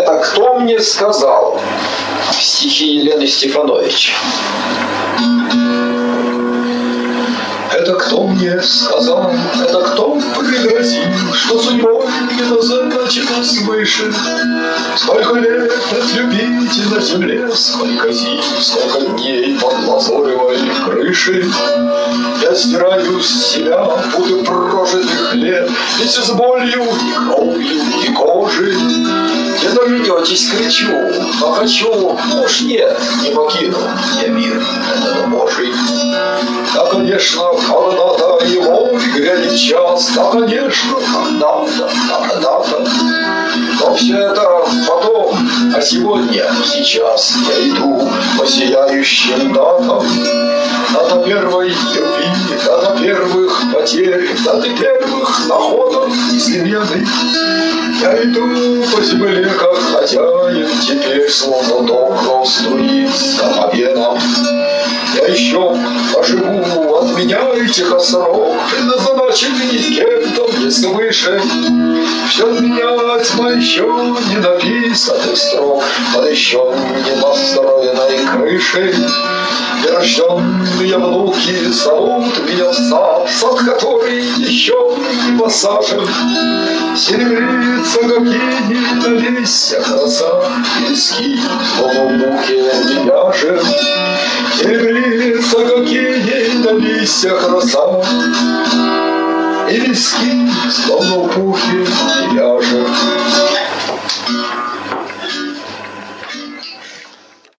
Это кто мне сказал? Стихи Елены Стефанович. Это кто мне сказал, это кто пригрозил, что судьбой не назначено свыше? Сколько лет отлюбить на земле, сколько зим, сколько дней под лазоревой крышей. Я стираю с себя путы прожитых лет, вместе с болью и кровью и кожей. Не дождетесь, кричу, но хочу, уж нет, не покину я мир этот Божий. Да, конечно, когда-то его грянет час, да, конечно, когда-то. Но все это потом, а сегодня, сейчас я иду по сияющим датам. Дата первой любви, дата первых потерь, даты первых находов измены. Я иду по земле, как хозяин, теперь словно ток струится по венам. Я еще поживу от меня этих срок, предназначенный кем-то мне свыше. Все менять мы еще не написанных строк, под еще не построенной крышей. Нерожденные внуки зовут меня в сад, сад, который еще не посажен. Серебрится, как иней на листьях роса, пески в полумуке не вяжем. Серебрится, как иней на листьях роса, и виски, словно в пухе, не вяжем.